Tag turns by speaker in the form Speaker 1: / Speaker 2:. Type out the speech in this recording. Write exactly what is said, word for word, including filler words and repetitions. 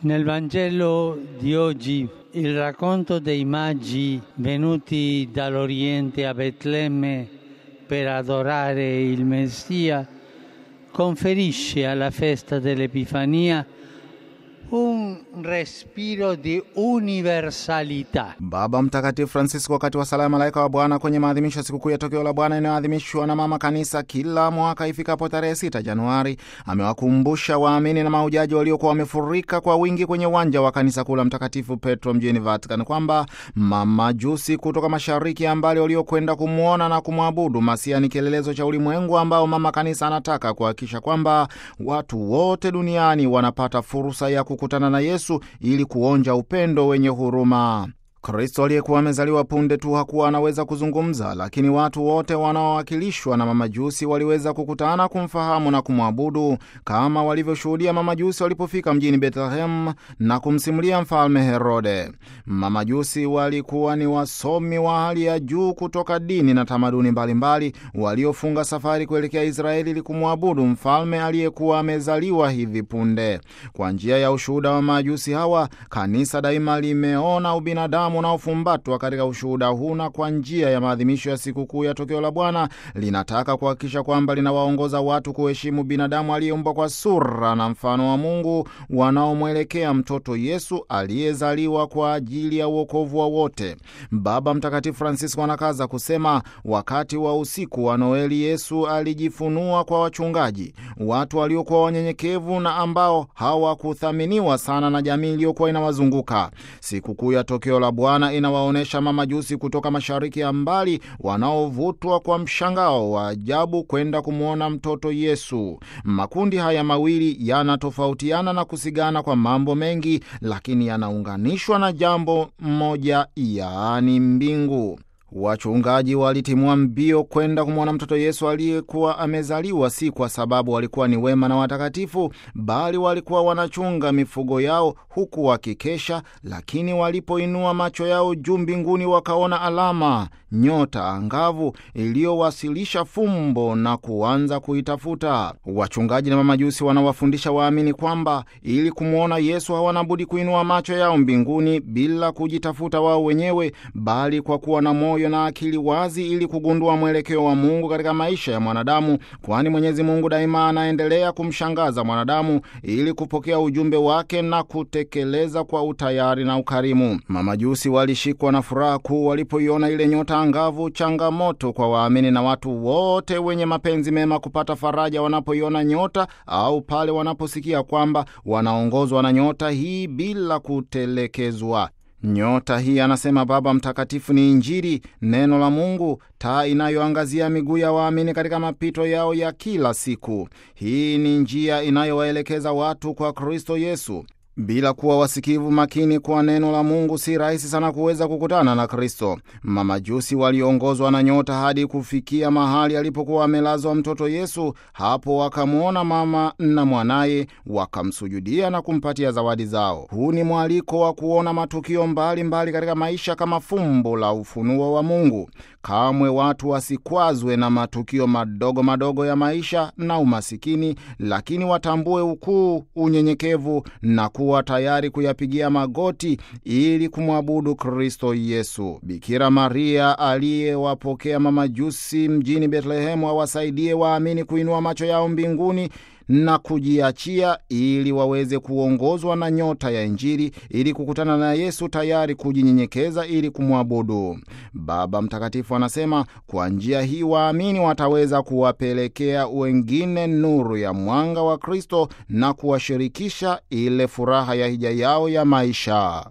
Speaker 1: Nel Vangelo di oggi il racconto dei magi venuti dall'Oriente a Betlemme per adorare il Messia conferisce alla festa dell'Epifania un respiro di universalità.
Speaker 2: Baba Mtakatifu Francisco wakati wa sala ya malaika wa Bwana kwenye maadhimisho ya sikukuu ya tokeo la Bwana inayoadhimishwa na Mama Kanisa kila mwaka ifikapo tarehe sita Januari, amewakumbusha waamini na mahujaji waliokuwa wamefurika kwa wingi kwenye uwanja wa kanisa kuu la Mtakatifu Petro mjini Vatican kwamba mamajusi kutoka mashariki ya mbali waliokwenda kumwona na kumwabudu Masia ni kielelezo cha ulimwengu ambao Mama Kanisa anataka kuhakikisha kwamba watu wote duniani wanapata fursa ya kukutana na Yesu ili kuonja upendo wenye huruma. Kristo aliyekuwa amezaliwa punde tu hakuwa anaweza kuzungumza, lakini watu wote wanaowakilishwa na mamajusi waliweza kukutana, kumfahamu na kumwabudu, kama walivyoshuhudia mamajusi walipofika mjini Bethlehem na kumsimulia mfalme Herode. Mamajusi walikuwa ni wasomi wa hali ya juu kutoka dini na tamaduni mbalimbali waliofunga safari kuelekea Israeli ili kumwabudu mfalme aliyekuwa amezaliwa hivi punde. Kwa njia ya ushuhuda wa mamajusi hawa, kanisa daima limeona ubinadamu unaofumbatwa katika ushuhuda huu, na kwa njia ya maadhimisho ya sikukuu ya tokeo la Bwana linataka kuhakikisha kwamba linawaongoza watu kuheshimu binadamu aliyeumbwa kwa sura na mfano wa Mungu, wanaomwelekea mtoto Yesu aliyezaliwa kwa ajili ya uokovu wa wote. Baba Mtakatifu Francisco anakaza kusema, wakati wa usiku wa Noeli Yesu alijifunua kwa wachungaji, watu waliokuwa wanyenyekevu na ambao hawakuthaminiwa sana na jamii iliyokuwa inawazunguka. Sikukuu ya tokeo la Bwana inawaonesha mamajusi kutoka mashariki ya mbali wanaovutwa kwa mshangao wa ajabu kwenda kumwona mtoto Yesu. Makundi haya mawili yanatofautiana na kusigana kwa mambo mengi, lakini yanaunganishwa na jambo moja, yaani mbingu. Wachungaji walitimua mbio kwenda kumwona mtoto Yesu aliyekuwa amezaliwa, si kwa sababu walikuwa ni wema na watakatifu, bali walikuwa wanachunga mifugo yao huku wakikesha. Lakini walipoinua macho yao juu mbinguni, wakaona alama, nyota angavu iliyowasilisha fumbo na kuanza kuitafuta. Wachungaji na mamajusi wanawafundisha waamini kwamba ili kumwona Yesu hawana budi kuinua macho yao mbinguni bila kujitafuta wao wenyewe, bali kwa kuwa na moyo na akili wazi ili kugundua mwelekeo wa Mungu katika maisha ya mwanadamu, kwani Mwenyezi Mungu daima anaendelea kumshangaza mwanadamu ili kupokea ujumbe wake na kutekeleza kwa utayari na ukarimu. Mamajusi walishikwa na furaha kuu walipoiona ile nyota angavu, changamoto kwa waamini na watu wote wenye mapenzi mema kupata faraja wanapoiona nyota au pale wanaposikia kwamba wanaongozwa na nyota hii bila kutelekezwa. Nyota hii, anasema Baba Mtakatifu, ni Injili, neno la Mungu, taa inayoangazia miguu ya waamini katika mapito yao ya kila siku. Hii ni njia inayowaelekeza watu kwa Kristo Yesu. Bila kuwa wasikivu makini kwa neno la Mungu, si rahisi sana kuweza kukutana na Kristo. Mamajusi waliongozwa na nyota hadi kufikia mahali alipokuwa amelazwa mtoto Yesu. Hapo wakamwona mama na mwanaye, wakamsujudia na kumpatia zawadi zao. Huu ni mwaliko wa kuona matukio mbalimbali mbali katika maisha kama fumbo la ufunuo wa Mungu. Kamwe watu wasikwazwe na matukio madogo madogo ya maisha na umasikini, lakini watambue ukuu, unyenyekevu na kuwa tayari kuyapigia magoti ili kumwabudu Kristo Yesu. Bikira Maria aliyewapokea mamajusi mjini Bethlehem awasaidie waamini kuinua macho yao mbinguni na kujiachia ili waweze kuongozwa na nyota ya Injili ili kukutana na Yesu, tayari kujinyenyekeza ili kumwabudu. Baba Mtakatifu anasema kwa njia hii waamini wataweza kuwapelekea wengine nuru ya mwanga wa Kristo na kuwashirikisha ile furaha ya hija yao ya maisha.